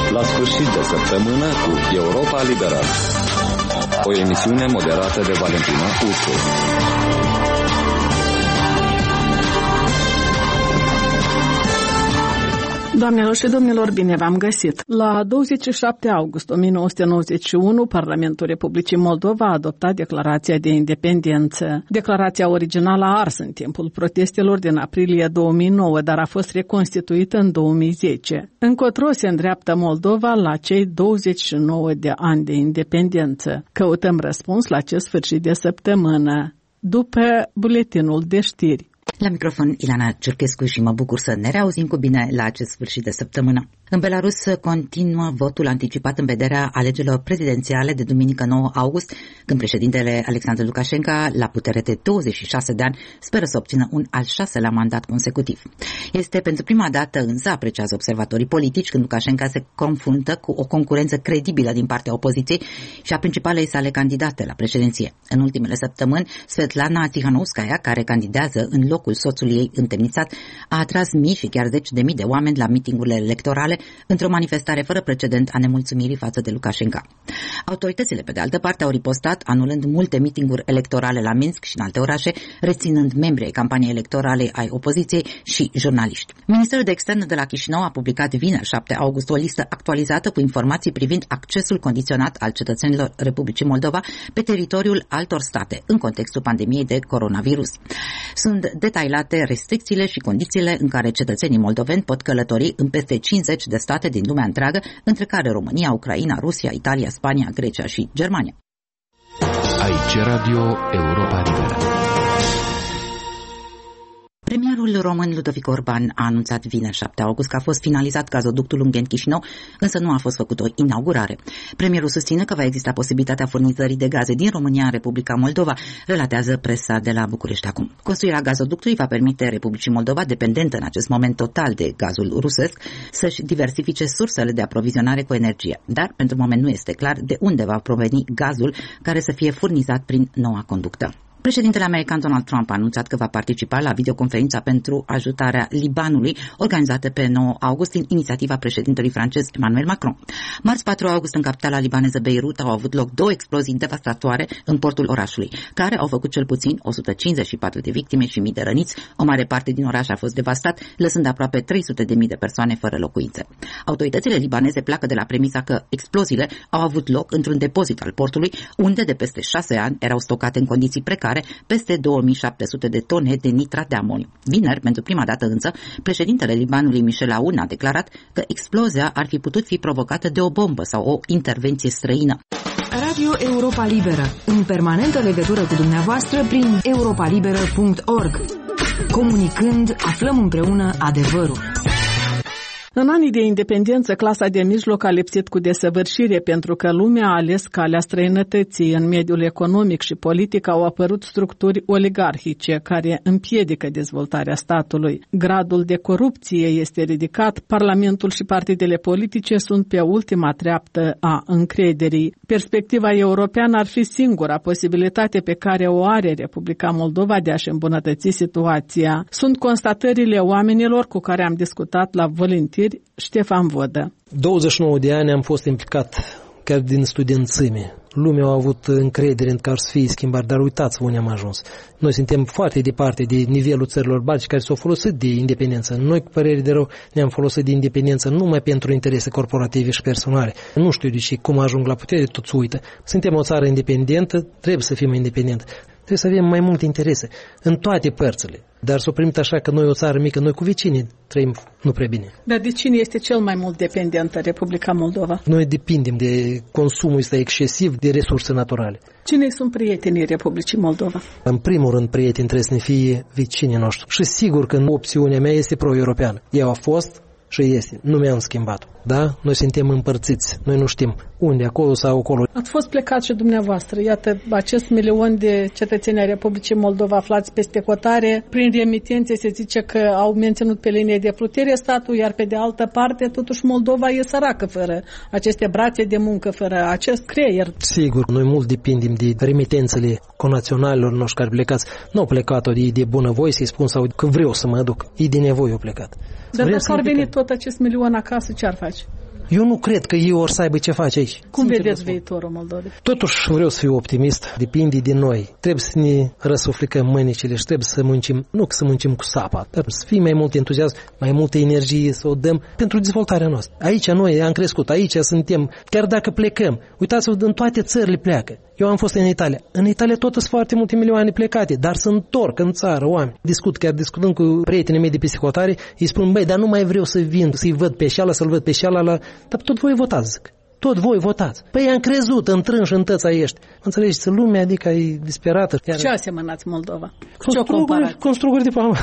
La sfârșit de săptămână cu Europa Liberă. O emisiune moderată de Valentina Ursu. Doamnelor și domnilor, bine v-am găsit! La 27 august 1991, Parlamentul Republicii Moldova a adoptat Declarația de Independență. Declarația originală a ars în timpul protestelor din aprilie 2009, dar a fost reconstituită în 2010. Încotro se îndreaptă Moldova la cei 29 de ani de independență. Căutăm răspuns la acest sfârșit de săptămână, după buletinul de știri. La microfon Ilana Ciurchescu și mă bucur să ne reauzim cu bine la acest sfârșit de săptămână. În Belarus continuă votul anticipat în vederea alegerilor prezidențiale de duminică 9 august, când președintele Alexandru Lukashenko, la putere de 26 de ani, speră să obțină un al 6-lea mandat consecutiv. Este pentru prima dată însă, apreciază observatorii politici, când Lukashenko se confruntă cu o concurență credibilă din partea opoziției și a principalei sale candidate la președinție. În ultimele săptămâni, Svetlana Tsikhanouskaya, care candidează în locul soțului ei întemnițat, a atras mii și chiar zeci de mii de oameni la mitingurile electorale, într-o manifestare fără precedent a nemulțumirii față de Lukashenko. Autoritățile, pe de altă parte, au ripostat, anulând multe mitinguri electorale la Minsk și în alte orașe, reținând membrii ai campaniei electorale ai opoziției și jurnaliști. Ministerul de Externe de la Chișinău a publicat vineri 7 august o listă actualizată cu informații privind accesul condiționat al cetățenilor Republicii Moldova pe teritoriul altor state, în contextul pandemiei de coronavirus. Sunt detaliate restricțiile și condițiile în care cetățenii moldoveni pot călători în peste 50 de state din lumea întreagă, între care România, Ucraina, Rusia, Italia, Spania, Grecia și Germania. Aici Radio Europa Liberă. Premierul român Ludovic Orban a anunțat vineri 7 august că a fost finalizat gazoductul Ungheni-Chișinău, însă nu a fost făcut o inaugurare. Premierul susține că va exista posibilitatea furnizării de gaze din România în Republica Moldova, relatează presa de la București acum. Construirea gazoductului va permite Republicii Moldova, dependentă în acest moment total de gazul rusesc, să-și diversifice sursele de aprovizionare cu energie. Dar, pentru moment, nu este clar de unde va proveni gazul care să fie furnizat prin noua conductă. Președintele american Donald Trump a anunțat că va participa la videoconferința pentru ajutarea Libanului, organizată pe 9 august în inițiativa președintelui francez Emmanuel Macron. Marți 4 august, în capitala libaneză Beirut, au avut loc 2 explozii devastatoare în portul orașului, care au făcut cel puțin 154 de victime și mii de răniți. O mare parte din oraș a fost devastat, lăsând aproape 300.000 de persoane fără locuințe. Autoritățile libaneze pleacă de la premisa că exploziile au avut loc într-un depozit al portului, unde de peste 6 ani erau stocate în condiții precare peste 2700 de tone de nitrat de amoniu. Vineri, pentru prima dată însă, președintele Libanului Michel Aoun a declarat că explozia ar fi putut fi provocată de o bombă sau o intervenție străină. Radio Europa Liberă, în permanentă legătură cu dumneavoastră prin europalibera.org. Comunicând, aflăm împreună adevărul. În anii de independență, clasa de mijloc a lipsit cu desăvârșire pentru că lumea a ales calea străinătății. În mediul economic și politic au apărut structuri oligarhice care împiedică dezvoltarea statului. Gradul de corupție este ridicat, Parlamentul și partidele politice sunt pe ultima treaptă a încrederii. Perspectiva europeană ar fi singura posibilitate pe care o are Republica Moldova de a-și îmbunătăți situația. Sunt constatările oamenilor cu care am discutat la Volunteer. Ștefan Vodă. 29 de ani am fost implicat chiar din studențime. Lumea a avut încredere în că ar să fie schimbări, dar uitați-vă unde am ajuns. Noi suntem foarte departe de nivelul țărilor baltice care s-au folosit de independență. Noi, cu părere de rău, ne-am folosit de independență numai pentru interese corporative și personale. Nu știu de ce, cum ajung la putere, toți uită. Suntem o țară independentă, trebuie să fim independentă. Trebuie să avem mai multe interese în toate părțile. Dar s-o primit așa că noi, o țară mică, noi cu vecinii trăim nu prea bine. Dar de cine este cel mai mult dependentă Republica Moldova? Noi depindem de consumul ăsta excesiv de resurse naturale. Cine sunt prietenii Republicii Moldova? În primul rând, prieteni trebuie să ne fie vecinii noștri. Și sigur că opțiunea mea este pro-europeană. Eu a fost și este. Nu mi-am schimbat-o. Da? Noi suntem împărțiți. Noi nu știm unde, acolo sau acolo. Ați fost plecat și dumneavoastră. Iată, acest milion de cetățeni ai Republicii Moldova aflați peste hotare. Prin remitențe se zice că au menținut pe linie de plutere statul, iar pe de altă parte, totuși, Moldova e săracă fără aceste brațe de muncă, fără acest creier. Sigur, noi mult depindem de remitențele conaționalilor noștri care plecați. Nu au plecat-o de bunăvoie să-i spun sau că vreau să mă duc. E de nevoie au plecat. Dar dacă ar veni tot acest milion acasă, ce ar face? Eu nu cred că ei or să aibă ce face aici. Cum vedeți viitorul Moldovei? Totuși vreau să fiu optimist, depinde de noi. Trebuie să ne răsuflicăm mânicile și trebuie să muncim, nu că să muncim cu sapa, dar să fie mai mult entuziasm, mai multă energie să o dăm pentru dezvoltarea noastră. Aici noi am crescut, aici suntem, chiar dacă plecăm. Uitați-vă, în toate țările pleacă. Eu am fost în Italia. În Italia tot sunt foarte multe milioane plecate, dar se întorc în țară oameni. Discutând cu prietenii mei de psihotare, îi spun, băi, dar nu mai vreau să vin, să-i văd pe șeala, să-l văd pe șeala, dar tot voi votați, zic. Tot voi votați. Păi am crezut, întrânși în tăța ești. Înțelegeți, lumea adică e disperată. Ce asemănați Moldova? Construguri de pamă.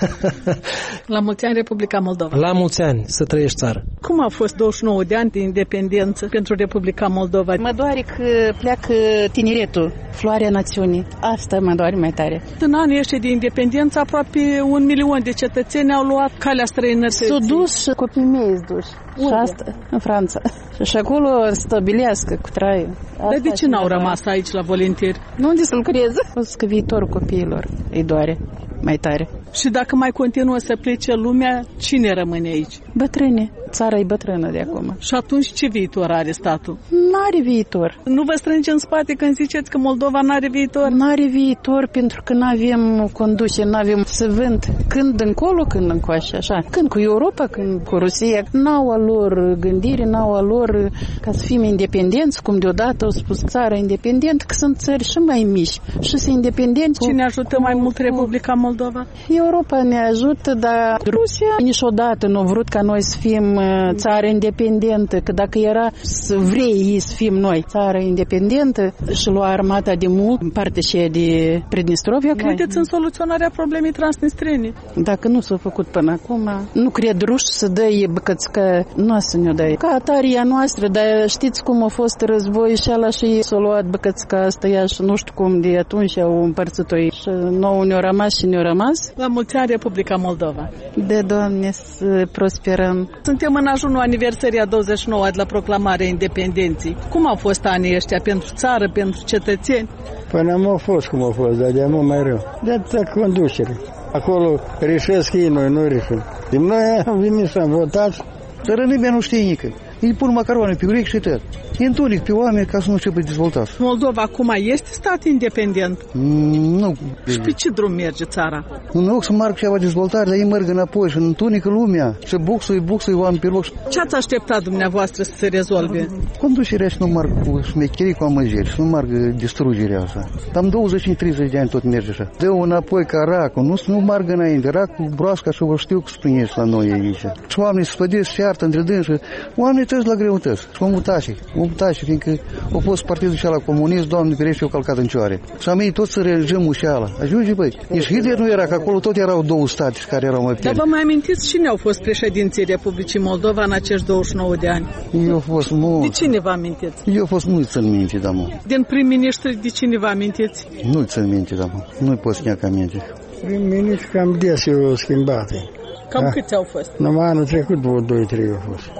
La mulți ani Republica Moldova. La mulți ani să trăiești țară. Cum a fost 29 de ani de independență pentru Republica Moldova? Mă doare că pleacă tineretul, floarea națiunii. Asta mă doare mai tare. În anii ăștia de independență, aproape 1 milion de cetățeni au luat calea străinătății. S-au dus și copiii mei duși. Și asta, în Franța. Și acolo stabilească cu traiul. Dar de ce n-au rămas aici la voluntari? Nu unde să lucreze? O să că viitorul copiilor îi doare mai tare. Și dacă mai continuă să plece lumea, cine rămâne aici? Bătrâni. Țara e bătrână de acum. Și atunci ce viitor are statul? N-are viitor. Nu vă strânge în spate când ziceți că Moldova n-are viitor? N-are viitor pentru că n-avem conducere, n-avem să vând când încolo, când încoace, așa. Când cu Europa, când cu Rusia. N-au a lor gândire, n-au a lor ca să fim independenți, cum deodată au spus țara independent, că sunt țări și mai mici și sunt independenți. Cine ajută mai mult Republica Moldova? Europa ne ajută, dar Rusia niciodată nu a vrut ca noi să fim țară independentă, că dacă era să vrei ei să fim noi țară independentă și lua armata de mult în partea și de Pridnistrovia. Credeți în soluționarea problemei transnistrene? Dacă nu s-a făcut până acum, nu cred ruși să dăie băcățică, nu o să ne-o dăie. Ca ataria noastră, dar știți cum a fost război și ala și s-a luat băcățica asta ea și nu știu cum de atunci au împărțit-o și nouă ne-a rămas și ne-a rămas. La mulți ani Republica Moldova. De Doamne să prosperăm. Suntem în ajunul aniversării a 29 de la proclamarea independenței. Cum au fost anii ăștia pentru țară, pentru cetățeni? Până nu a fost cum a fost, dar de mult mai rău. De atâta conducere. Acolo reșesc ei, noi nu reșim. Noi am venit să am votat. Dar nimeni nu știe nică. Îi pun macaroane pe urechi și tot. E întunec pe oameni ca să nu începe dezvoltat. Moldova acum este stat independent? Nu. Și pe ce drum merge țara? În loc să marc ceva dezvoltare, dar ei merg înapoi și întunecă lumea. Și buxui oameni pe loc. Ce ați așteptat dumneavoastră să se rezolve? Conducerea și nu marc cu smecherii, cu amăjeri, și nu marc distrugerea asta. Am 25-30 de ani tot merge așa. Dă-o înapoi ca racul, nu marg înainte. Racul, broasca și vă știu că spuneți la noi aici. Și oamenii se spădesc, se iartă între dânsi. Oamenii treci la greutăți. Și omul tași, fiindcă a fost partidul și ala comunist, Doamne ferește, eu calcat în cioare. Și am ei toți să regimul și ala. Ajunge, băi. Nici Hitler nu era, că acolo tot erau două state care erau mai puternice. Dar vă mai amintiți cine au fost președinții Republicii Moldova în acești 29 de ani? Eu au fost mult. De cine vă amintiți? Eu au fost, nu-i țin minte, da, mă. Din prim-ministri, de cine vă amintiți? Nu-i țin minte, da, mă. Nu-i pot să ne aminte. Prim-ministri cam des eu schimbate. Cam câți au fost? Numai anul trecut, 2-3 au fost.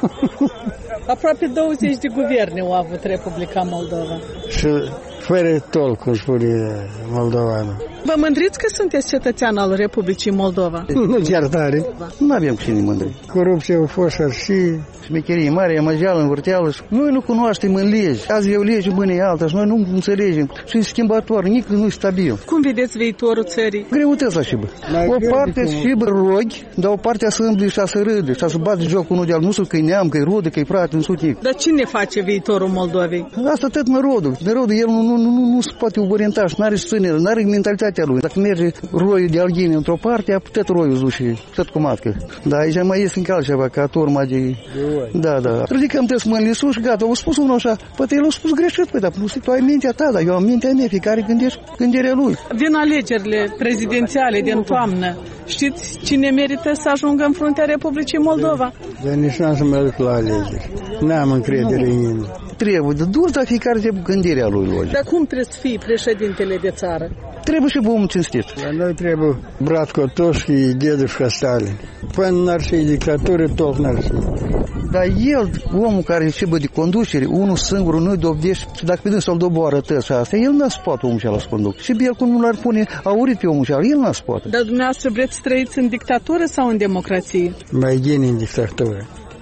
Aproape 20 de guverne au avut Republica Moldova. Și fără tol, cum spune moldovanul. Vă mândriți că sunteți cetățean al Republicii Moldova? Nu chiar tare. Nu avem cu cine mândri. Corupția a fost și șmecherie mare, amăgeală, învârteală. Noi nu cunoaștem în legi. Azi e o lege, mâine e alta și noi nu înțelegem. Și e schimbator, nici nu e stabil. Cum vedeți viitorul țării? Greutăți la șibă. O parte șibă rogi, dar o parte a să îmbli și a să râde și a să bate jocul unul de-al nostru, că-i neam, că-i rodă, că-i frate, în sutic. Dar cine face viitorul Moldovei? Asta tot Nerodul. Nerodul, el nu se poate orienta și n-are stânere, n-are mentalitatea lui. Dacă merge roiul de alghine într-o parte, a tot roiul zuși, tot cu matcă. Dar aici mai este încă altceva, ca turma de... Da. Ridicăm mâinile sus și gata. Au spus unul așa, poate el a spus greșit, păi, dar tu ai mintea ta, dar eu am mintea mea, fiecare gândirea lui. Vin alegerile prezidențiale din toamnă. Știți cine merită să ajungă în fruntea Republicii Moldova? Dar nici n-am să mă duc la alegeri. N-am încredere în nimeni. Trebuie, de dur, dar fiecare trebuie gândirea lui logic. Dar cum trebuie să fii președintele de țară? Trebuie și omul cinstit. La noi trebuie brat Kotovski, Dedușca Stalin. Până n-ar fi dictatură, tot n-ar fi. Dar el, omul care începe de conducere, unul singur nu-i dovedește și dacă pe dânsul îl doboară tăți asta, el n-a să poată omul și-ala să conduc. Și bine, cum nu l-ar pune aurit pe omul și-ala, el n-a să poată. Dar dumneavoastră vreți să trăiți în dictatură sau în democrație? Mai bine în dictatură.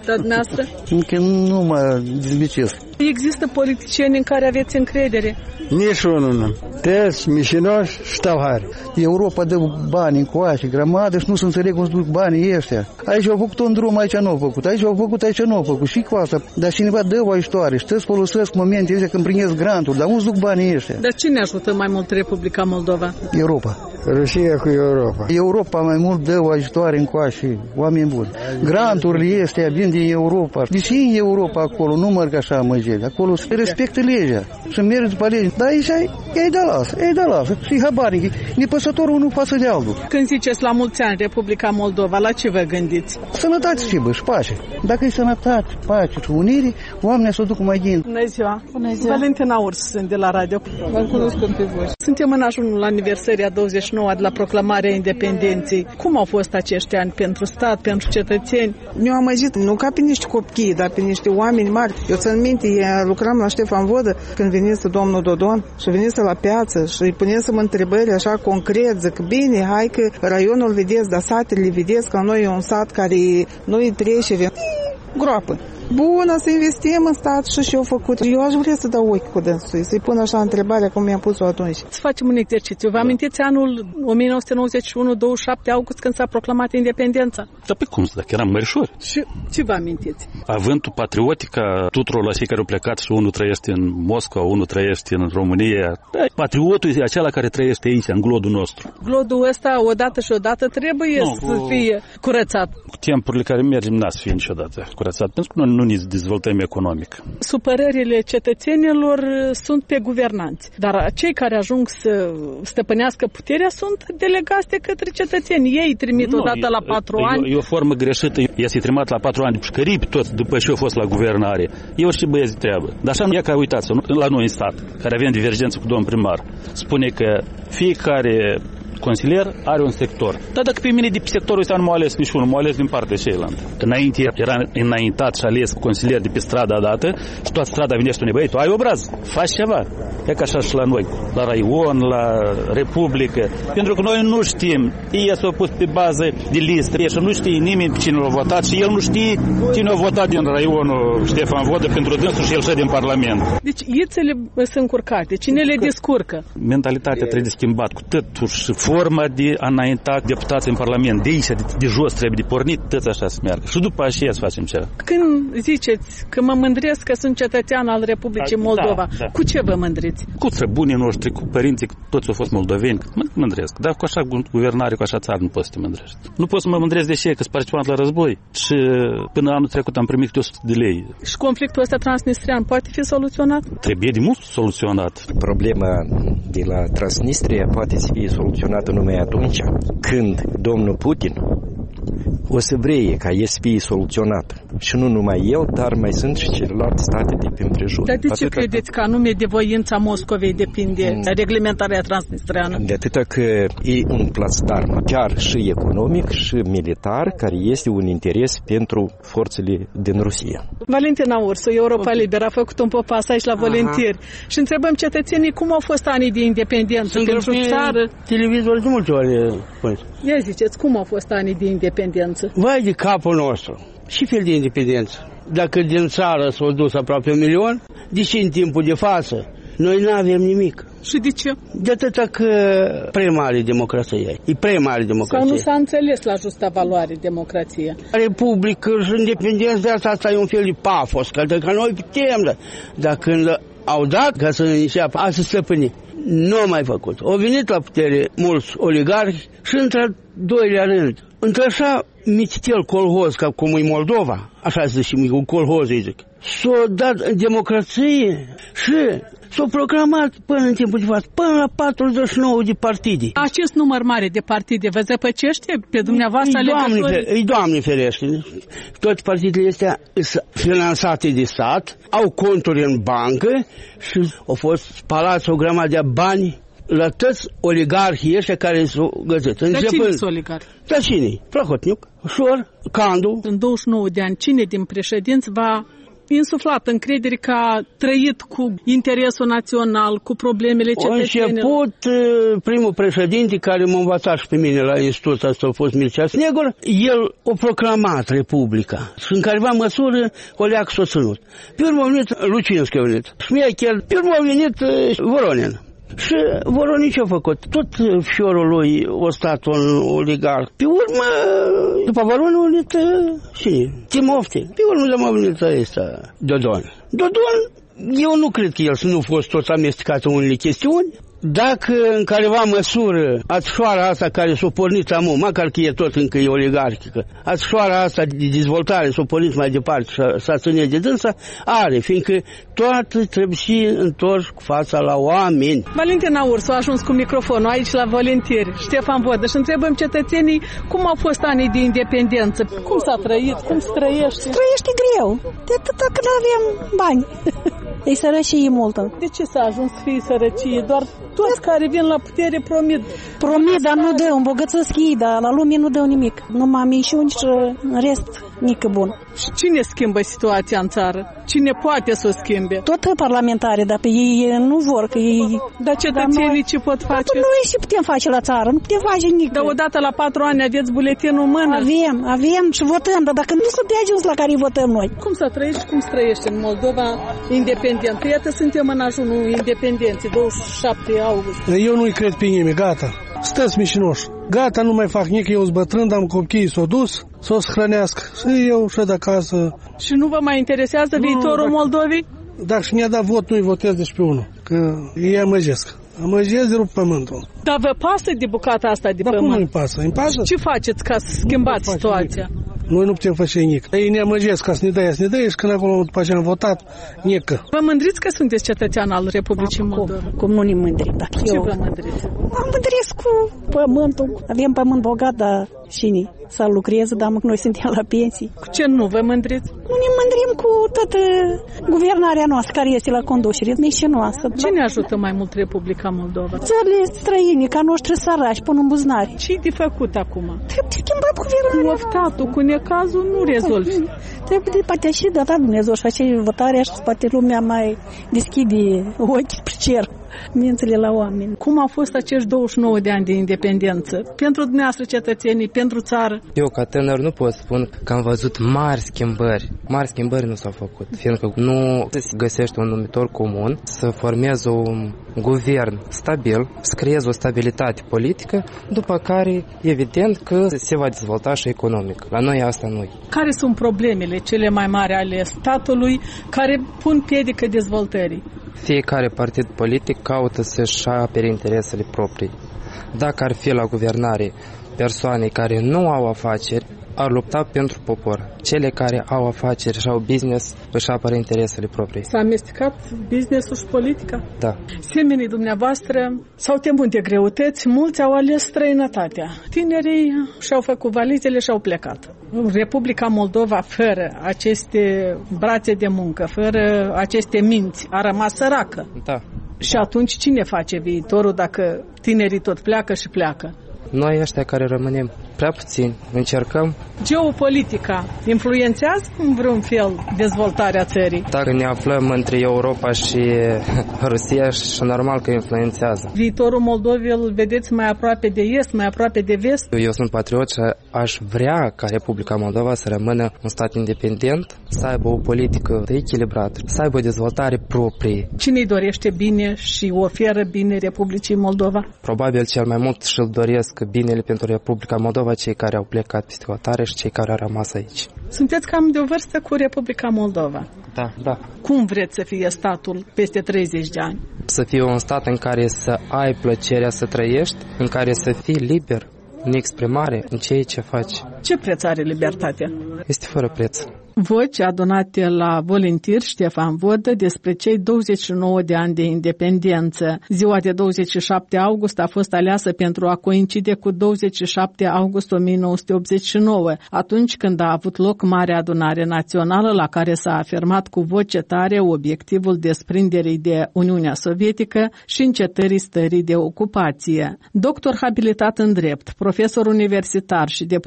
Dar dumneavoastră? Încă nu mă dezbicesc. Există politicieni în care aveți încredere? Nici unul nu. Tăți, mișinoși și tauhari. Europa dă bani încoace, grămadă și nu se înțeleg cum se duc banii ăștia. Aici au făcut un drum, aici nu au făcut. Aici au făcut, aici nu au făcut. Și cu asta. Dar cineva dă o ajutoare și trebuie să folosesc momentele astea când primesc granturi. Dar unde se duc banii ăștia? Dar cine ajută mai mult Republica Moldova? Europa. Rusia cu Europa. Europa mai mult dă o ajutoare încoace, oameni buni. Granturile astea vin din Europa. De ce e Europa acolo? Nu merg așa măgeli. Acolo se respectă legea. Se merge după lege. Dar aici ei de lasă. Și habarnic. Nepăsătorul unul față de altul. Când ziceți la mulți ani Republica Moldova, la ce vă gândiți? Sănătate și pace. Dacă e sănătate, pace și unire, oamenii se duc mai din. Bună ziua! Bună ziua! Valentina Urs sunt de la radio. Vă cunoscem pe voi. Suntem în ajunul aniversării a 29 de la proclamarea independenței. Cum au fost acești ani pentru stat, pentru cetățeni? Ne-au amăgit nu ca pe niște copii, dar pe niște oameni mari. Eu țin minte, lucram la Ștefan Vodă când venise domnul Dodon și venise la piață și îi punesem întrebări așa concret. Zic, bine, hai că raionul vedeți, dar satele vedeți că noi e un sat care nu-i trece, groapă. Bună, să investim în stat și eu făcut. Eu aș vrea să dau ochi cu dânsul, să-i pun așa întrebarea cum mi-am pus-o atunci. Să facem un exercițiu. Vă amintiți anul 1991, 27 august, când s-a proclamat independența? Dar pe cum, dacă eram mărișori? Și ce vă amintiți? Avântul patriotic a tuturor la cei care au plecat și unul trăiește în Moscova, unul trăiește în România. Patriotul e acela care trăiește aici, în glodul nostru. Glodul ăsta, odată și odată, trebuie să fie curățat. Cu timpurile care mergem, n-ați fi niciodată curățat, pentru că nu ne dezvoltăm economic. Supărările cetățenilor sunt pe guvernanți, dar cei care ajung să stăpânească puterea sunt delegați de către cetățeni. Ei trimit odată la 4 ani. E o formă greșită. Este trimat la 4 ani de pușcării toți după ce au fost la guvernare. Eu și băieți de treabă. Dar așa nu e ca, uitați, la noi în stat, care avem divergență cu domnul primar, spune că fiecare consilier are un sector. Dar dacă pe mine de pe sectorul ăsta nu m-au ales niciunul, m-au ales din partea cealaltă. Înainte era înaintat și ales consilier de pe strada dată și toată strada vine și spune, băi, tu ai obraz, faci ceva. E ca așa și la noi, la Raion, la Republică. Pentru că noi nu știm. Ei s-au pus pe bază de listă și nu știe nimeni cine l-a votat și el nu știe cine a votat din Raionul Ștefan Vodă pentru dânsul și el și din Parlament. Deci ițele sunt încurcate. Cine le descurcă? Mentalitatea trebuie schimbat cu tătul și forma de a înainta deputații în Parlament. De aici, de jos trebuie de pornit, tot așa să meargă. Și după aceea să facem ceva. Când ziceți că mă mândresc că sunt cetățean al Republicii Moldova, cu ce vă mândriți? Cu străbunii noștri, cu părinții, toți au fost moldoveni, mă mândresc. Dar cu așa guvernare, cu așa țară nu poți să te mândrești. Nu poți să mă mândresc de ce, că sunt participat la război și până anul trecut am primit 100 de lei. Și conflictul ăsta transnistrian poate fi soluționat? Trebuie de mult soluționat. Problema de la Transnistria poate fi soluționată numai atunci când domnul Putin o să vrea ca el să fie soluționat. Și nu numai el, dar mai sunt și celelalte state de prin prejur. Dar de ce credeți că anume de voința Moscovei depinde reglementarea transnistreană? De atâta că e un plasdarm, chiar și economic și militar, care este un interes pentru forțele din Rusia. Valentina Ursu, Europa Liberă, a făcut un popas aici la voluntieri și întrebăm cetățenii cum au fost anii de independență pentru țară. Televizor de multe ori. Ia ziceți, cum au fost anii de independență? Vai de capul nostru! Și fel de independență? Dacă din țară s-au dus aproape 1 milion, de ce în timpul de față noi nu avem nimic? Și de ce? De atâta că prea mare democrație e prea mare democrație. Sau nu s-a înțeles la justa valoare democrația? Republică și independența asta e un fel de pafos, că noi putem, dar când au dat ca să înceapă a să stăpâni, nu au mai făcut. Au venit la putere mulți oligarhi și într-al doilea rând, într-așa mititel colhoz, ca cum e Moldova, așa se zice, un colhoz, îi zic, s-a dat democrație și s-a proclamat până în timpul de față, până la 49 de partide. Acest număr mare de partide vă zăpăcește pe dumneavoastră alegătorii? Îi Doamne ferește. Toate partidele astea sunt finanțate de stat, au conturi în bancă și au fost spalați o grămadă de bani la toți oligarhii ăștia care s-au găsit. Dar cine sunt oligarhi? Dar cine? Plahotniuc, Șor, Candu. În 29 de ani, cine din președinți va insuflat încredere că a trăit cu interesul național, cu problemele cetățenilor? A început primul președinte care m-a învățat și pe mine la institutul ăsta, a fost Mircea Snegur, el a proclamat Republica și în careva măsură Oleac s-a ținut. Pe urmă a venit Lucinski, a venit Șmecher, pe urmă a venit Voronin. Și Voronin ce-a făcut? Tot fiorul lui a stat un oligarh. Pe urmă, după Voronin a venit Timofte. Pe urmă a venit Dodon. Dodon, eu nu cred că el să nu fost tot amestecat în unele chestiuni. Dacă în careva măsură ațioara asta care s-a pornit amul, măcar că e tot încă e oligarhică, ațioara asta de dezvoltare s-a pornit mai departe și s-a ținut de dânsa, are, fiindcă toată trebuie și întors cu fața la oameni. Valentina Ursu a ajuns cu microfonul aici la voluntari, Ștefan Vodă, și întrebăm cetățenii cum au fost anii de independență, cum s-a trăit, cum se trăiește. Se trăiește greu, de atâta că nu avem bani. E sărăcie multă. De ce s-a ajuns să fie sărăcie? Doar toți care vin la putere promit. Promit, dar nu dă, îmbogățesc ei, dar la lume nu dă nimic. Numai mișuni și în rest, nică bun. Și cine schimbă situația în țară? Cine poate să o schimbe? Tot parlamentare, dar pe ei nu vor, că ei... Dar cetățenii ce pot face? Noi și putem face la țară, nu putem face nimic. Dar odată la 4 ani aveți buletinul în mână? Avem și votăm, dar dacă nu sunt de ajuns la care votăm noi. Cum să trăiești și cum să trăiești în Moldova independentă? Iată, suntem în ajunul independenței, 27 august. Eu nu-i cred pe nimeni, gata. Stăți mișinoși. Gata, nu mai fac nici, eu sunt bătrân, am copiii s-o dus, s-o hrănească. Și eu și de acasă. Și nu vă mai interesează viitorul Moldovei? Dacă și mi-a dat vot, nu-i votez deci pe unul, că ei amăjesc. Amăjesc de rup pământul. Dar vă pasă de bucata asta de pământ? Cum nu-i pasă? Îmi pasă? Ce faceți ca să schimbați situația? Noi nu putem face nimic. Ei ne amăjesc ca să ne dea, și când acolo după ce am votat, nică. Vă mândriți că sunteți cetățean al Republicii Moldova? Cum nu ne mândrim? Ce vă mândriți? Am mândrit cu pământul. Avem pământ bogat, dar cine să lucreze, dar noi suntem la pensii. Cu ce nu vă mândriți? Nu ne mândrim cu toată guvernarea noastră care este la conducere, mișinoasă. Cine ajută mai mult Republica Moldova? Țările străine, ca noștri săraci, până în buzunare. Ce-i de făcut acum? Trebuie schimbat guvernarea. Cu oftatul, cu necazul nu rezolvi. Trebuie de partea și de dat Dumnezeu și face votarea și poate lumea mai deschide ochii pe cer. Mințile la oameni. Cum au fost acești 29 de ani de independență? Pentru dumneavoastră cetățenii, pentru țară? Eu ca tânăr nu pot spune că am văzut mari schimbări. Mari schimbări nu s-au făcut, fiindcă nu se găsește un numitor comun să formeze un guvern stabil, să creeze o stabilitate politică, după care, evident, că se va dezvolta și economic. La noi asta nu e. Care sunt problemele cele mai mari ale statului care pun piedică dezvoltării? Fiecare partid politic caută să-și apere interesele proprii. Dacă ar fi la guvernare persoane care nu au afaceri, ar lupta pentru popor. Cele care au afaceri și au business își apără interesele proprii. S-a amestecat business-ul și politica? Da. Semenii dumneavoastră s-au temut de greutăți, mulți au ales străinătatea. Tinerii și-au făcut valizele și au plecat. Republica Moldova, fără aceste brațe de muncă, fără aceste minți, a rămas săracă. Da. Și atunci cine face viitorul dacă tinerii tot pleacă și pleacă? Noi ăștia care rămânem prea puțini, încercăm. Geopolitica influențează în vreun fel dezvoltarea țării? Dacă ne aflăm între Europa și Rusia, și normal că influențează. Viitorul Moldovei îl vedeți mai aproape de est, mai aproape de vest? Eu sunt patriot și aș vrea ca Republica Moldova să rămână un stat independent, să aibă o politică echilibrată, să aibă o dezvoltare proprie. Cine îi dorește bine și oferă bine Republicii Moldova? Probabil cel mai mult și-l doresc binele pentru Republica Moldova cei care au plecat peste hotare și cei care au rămas aici. Sunteți cam de o vârstă cu Republica Moldova. Da. Cum vreți să fie statul peste 30 de ani? Să fie un stat în care să ai plăcerea să trăiești, în care să fii liber în exprimare, în ceea ce faci. Ce preț are libertatea? Este fără preț. Voci adunate la voluntar Ștefan Vodă despre cei 29 de ani de independență. Ziua de 27 august a fost aleasă pentru a coincide cu 27 august 1989, atunci când a avut loc Marea Adunare Națională, la care s-a afirmat cu voce tare obiectivul desprinderii de Uniunea Sovietică și încetării stării de ocupație. Doctor habilitat în drept, profesor universitar și deputat în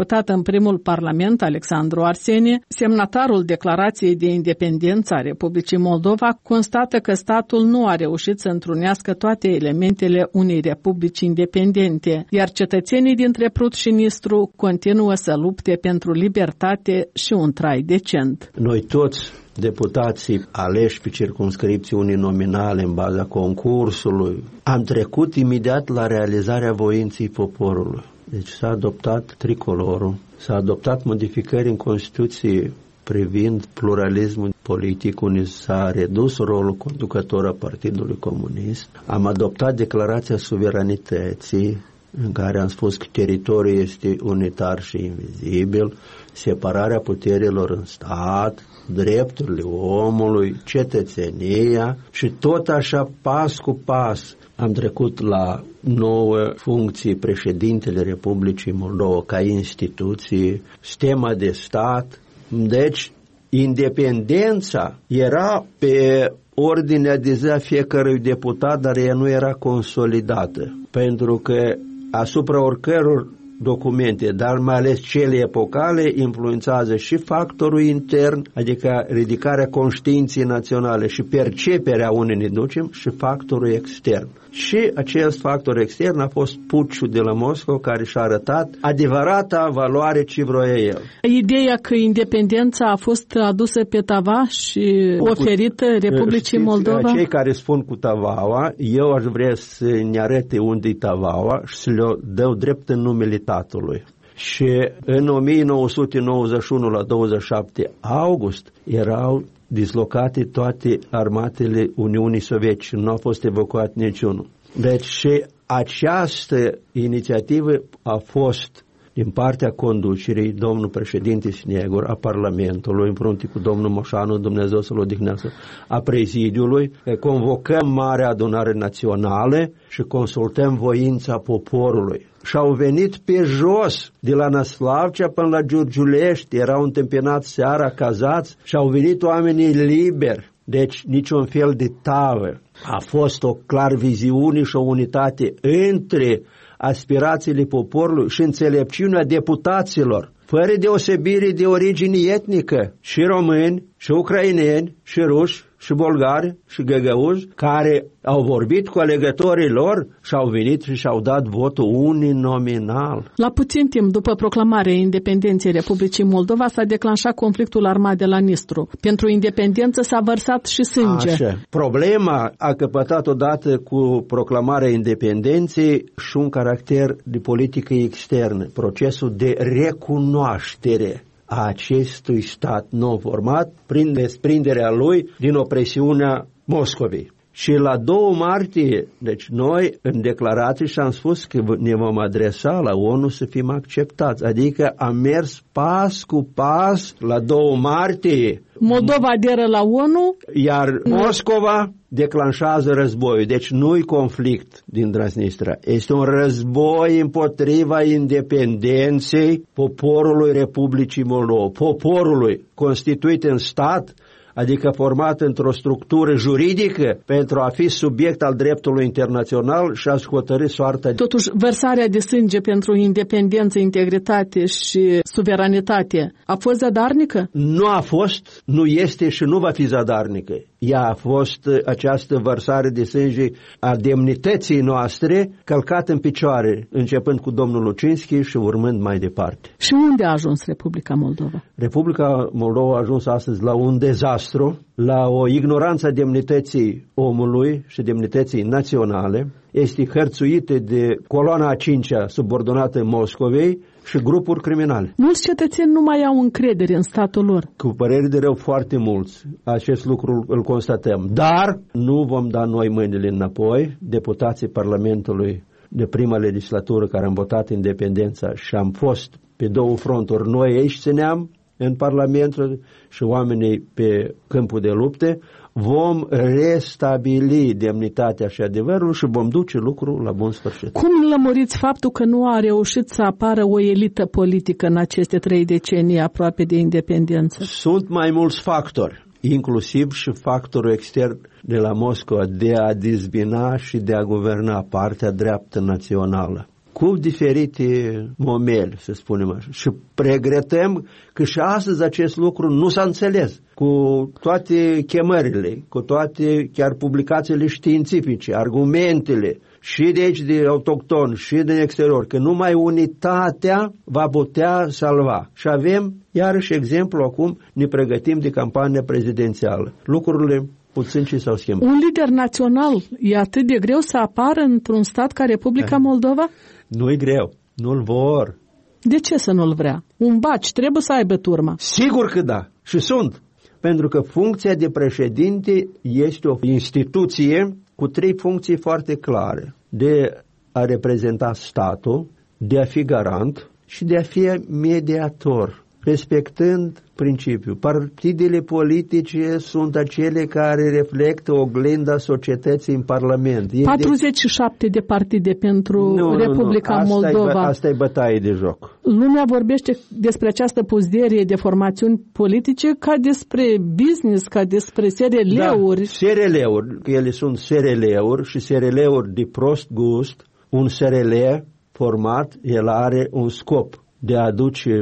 primul parlament, Alexandru Arsenie, semnatarul Declarației de Independență a Republicii Moldova, constată că statul nu a reușit să întrunească toate elementele unei republici independente, iar cetățenii dintre Prut și Nistru continuă să lupte pentru libertate și un trai decent. Noi toți, deputații aleși pe circumscripții uninominale în baza concursului, am trecut imediat la realizarea voinței poporului. Deci s-a adoptat tricolorul, s-a adoptat modificări în Constituție privind pluralismul politic, unde s-a redus rolul conducător a Partidului Comunist. Am adoptat Declarația Suveranității, în care am spus că teritoriul este unitar și invizibil, separarea puterilor în stat, drepturile omului, cetățenia și tot așa, pas cu pas, am trecut la nouă funcție președintele Republicii Moldova ca instituție, sistema de stat. Deci, independența era pe ordinea de zi a fiecărui deputat, dar ea nu era consolidată, pentru că asupra oricăror documente, dar mai ales cele epocale, influențează și factorul intern, adică ridicarea conștiinței naționale și perceperea unde ne ducem, și factorul extern. Și acest factor extern a fost puciul de la Moscova, care și-a arătat adevărata valoare ce vroia el. Ideea că independența a fost adusă pe tava și oferită Republicii Moldova? Cei care spun cu tavaua, eu aș vrea să ne arate unde-i tavaua și să le dau drept în numele tatălui. Și în 1991, la 27 august, erau dislocate toate armatele Uniunii Sovietice, nu a fost evacuat niciunul. Deci această inițiativă a fost din partea conducerii, domnul președinte Snegur, a Parlamentului, împreună cu domnul Moșanu, Dumnezeu să-l odihnească, a prezidiului, convocăm Marea Adunare Națională și consultăm voința poporului. Și au venit pe jos, de la Năslavcea până la Giurgiulești, erau întâmpinați seara, cazați, și au venit oamenii liberi, deci niciun fel de tavă. A fost o clar viziune și o unitate între aspirațiile poporului și înțelepciunea deputaților, fără deosebire de origine etnică, și români, și ucraineni, și ruși, și bulgari, și găgăuzi, care au vorbit cu alegătorii lor și au venit și și-au dat votul uninominal. La puțin timp după proclamarea independenței Republicii Moldova s-a declanșat conflictul armat de la Nistru. Pentru independență s-a vărsat și sânge. Așa. Problema a căpătat odată cu proclamarea independenței și un caracter de politică externă, procesul de recunoaștere a acestui stat nou format prin desprinderea lui din opresiunea Moscovei. Și la 2 martie, deci noi în declarație și-am spus că ne vom adresa la ONU să fim acceptați. Adică am mers pas cu pas la 2 martie. Moldova aderă la ONU, iar Moscova declanșează războiul. Deci nu-i conflict din Transnistria. Este un război împotriva independenței poporului Republicii Moldova. Poporului constituit în stat, adică format într-o structură juridică pentru a fi subiect al dreptului internațional și a-și hotărî soarta. Totuși, vărsarea de sânge pentru independență, integritate și suveranitate a fost zadarnică? Nu a fost, nu este și nu va fi zadarnică. Ea a fost această vărsare de sânge a demnității noastre călcat în picioare, începând cu domnul Lucinski și urmând mai departe. Și unde a ajuns Republica Moldova? Republica Moldova a ajuns astăzi la un dezastru, la o ignoranță a demnității omului și demnității naționale. Este hărțuită de coloana a 5-a subordonată Moscovei și grupuri criminale. Mulți cetățeni nu mai au încredere în statul lor. Cu păreri de rău foarte mulți. Acest lucru îl constatăm. Dar nu vom da noi mâinile înapoi. Deputații Parlamentului de prima legislatură care am votat independența și am fost pe 2 fronturi, noi aici țineam în Parlament și oamenii pe câmpul de lupte, vom restabili demnitatea și adevărul și vom duce lucrul la bun sfârșit. Cum lămuriți faptul că nu a reușit să apară o elită politică în aceste 3 decenii aproape de independență? Sunt mai mulți factori, inclusiv și factorul extern de la Moscova de a dezbina și de a guverna partea dreaptă națională. cu diferite momeli, să spunem așa. Și regretăm că și astăzi acest lucru nu s-a înțeles. Cu toate chemările, cu toate chiar publicațiile științifice, argumentele, și de aici de autocton, și din exterior, că numai unitatea va putea salva. Și avem, iarăși, exemplu acum, ne pregătim de campanie prezidențială. Lucrurile puțin ce s-au schimbat. Un lider național e atât de greu să apară într-un stat ca Republica Moldova? Nu e greu, nu-l vor. De ce să nu-l vrea? Un baci trebuie să aibă turma. Sigur că da, și sunt. Pentru că funcția de președinte este o instituție cu 3 funcții foarte clare. De a reprezenta statul, de a fi garant și de a fi mediator, respectând principiul. Partidele politice sunt acele care reflectă oglinda societății în Parlament. 47 de partide pentru Republica Moldova. Asta e bătaie de joc. Lumea vorbește despre această puzderie de formațiuni politice ca despre business, ca despre SRL-uri. Da, SRL-uri. Ele sunt SRL-uri și SRL-uri de prost gust. Un SRL format, el are un scop de a aduce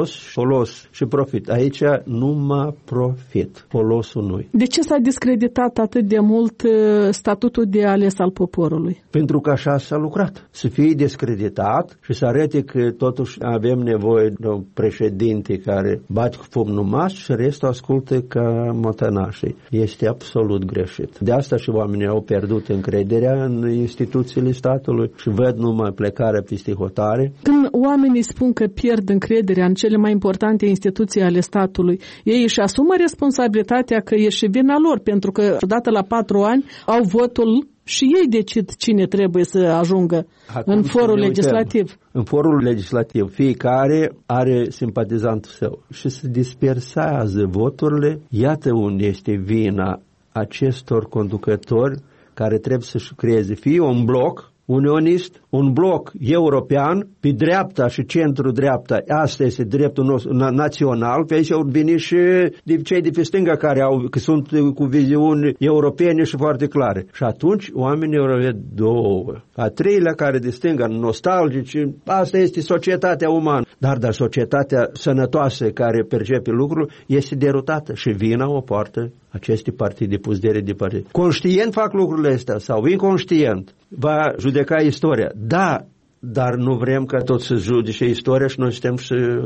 folos și profit. Aici numai profit, folosul nu-i. De ce s-a discreditat atât de mult statutul de ales al poporului? Pentru că așa s-a lucrat. Să fie discreditat și să arate că totuși avem nevoie de un președinte care bate cu pumnul mas și restul ascultă ca mătănașii. Este absolut greșit. De asta și oamenii au pierdut încrederea în instituțiile statului și văd numai plecarea peste hotare. Când oamenii spun că pierd încrederea în cele mai importante instituții ale statului, ei își asumă responsabilitatea că e și vina lor, pentru că odată la 4 ani au votul și ei decid cine trebuie să ajungă în forul legislativ. În forul legislativ fiecare are simpatizantul său și se dispersează voturile. Iată unde este vina acestor conducători care trebuie să-și creeze fie un bloc unionist, un bloc european, pe dreapta și centru-dreapta, asta este dreptul nostru național, pe aici au venit și cei de pe stânga că sunt cu viziuni europene și foarte clare. Și atunci oamenii au avut 2. A 3-lea care de stânga, nostalgici, asta este societatea umană. Dar societatea sănătoasă care percepe lucrul este derutată și vina o poartă aceste partide, puzdere de partide. Conștient fac lucrurile astea sau inconștient va judeca istoria. Da, dar nu vrem ca tot să judece istoria și noi suntem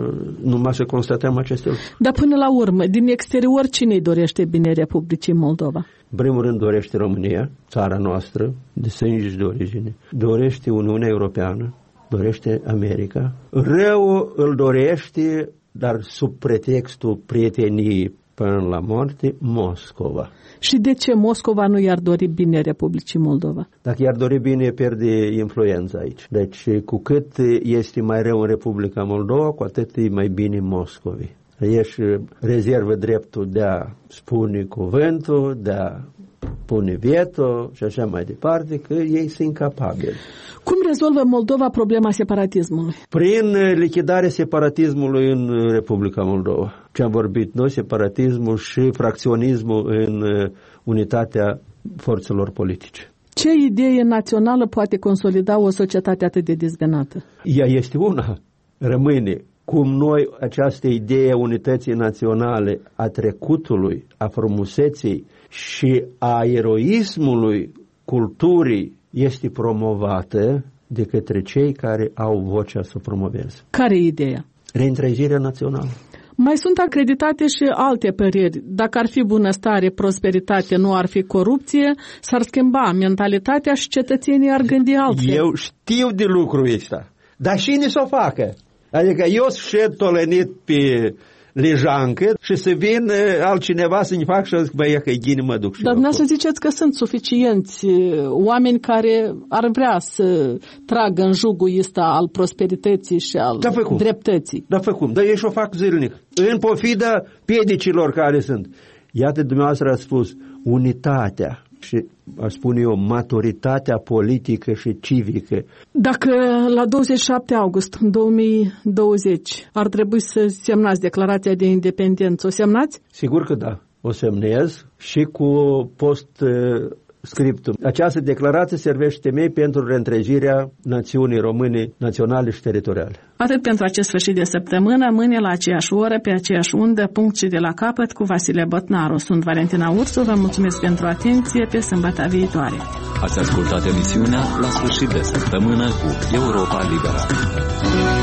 numai să constatăm aceste lucruri. Dar până la urmă, din exterior, cine îi dorește bine Republicii Moldova? În primul rând dorește România, țara noastră, de sânge și de origine. Dorește Uniunea Europeană, dorește America. Răul îl dorește, dar sub pretextul prieteniei până la moarte, Moscova. Și de ce Moscova nu i-ar dori bine Republicii Moldova? Dacă i-ar dori bine, pierde influența aici. Deci, cu cât este mai rău în Republica Moldova, cu atât e mai bine Moscovii. Ești rezervă dreptul de a spune cuvântul, de a pune veto și așa mai departe, că ei sunt incapabili. Cum rezolvă Moldova problema separatismului? Prin lichidarea separatismului în Republica Moldova. Ce am vorbit noi, separatismul și fracționismul în unitatea forțelor politice. Ce idee națională poate consolida o societate atât de dezbinată? Ea este una, rămâne. Cum noi această idee a unității naționale, a trecutului, a frumuseții și a eroismului culturii este promovată de către cei care au vocea să promoveze. Care e ideea? Reîntregirea națională. Mai sunt acreditate și alte păreri. Dacă ar fi bunăstare, prosperitate, nu ar fi corupție, s-ar schimba mentalitatea și cetățenii ar gândi altfel. Eu știu de lucrul ăsta, dar cine să o facă? Adică eu șed tolenit pe lejancă și să vin altcineva să-mi fac și zic, băi, că-i ghini mă duc și dar dumneavoastră ziceți că sunt suficienți oameni care ar vrea să tragă în jugul ăsta al prosperității și al dreptății. Da, făcum, dar ei și-o fac zilnic. În pofida piedicilor care sunt. Iată, dumneavoastră a spus, unitatea și, aș spune eu, maturitatea politică și civică. Dacă la 27 august 2020 ar trebui să semnați declarația de independență, o semnați? Sigur că da. O semnez și cu scriptum. Această declarație servește temei pentru reîntregirea națiunii române naționale și teritoriale. Atât pentru acest sfârșit de săptămână, mâine la aceeași oră, pe aceeași undă, punct și de la capăt, cu Vasile Botnaru. Sunt Valentina Ursu, vă mulțumesc pentru atenție, pe sâmbătă viitoare. Ați ascultat emisiunea La sfârșit de săptămână cu Europa Liberă.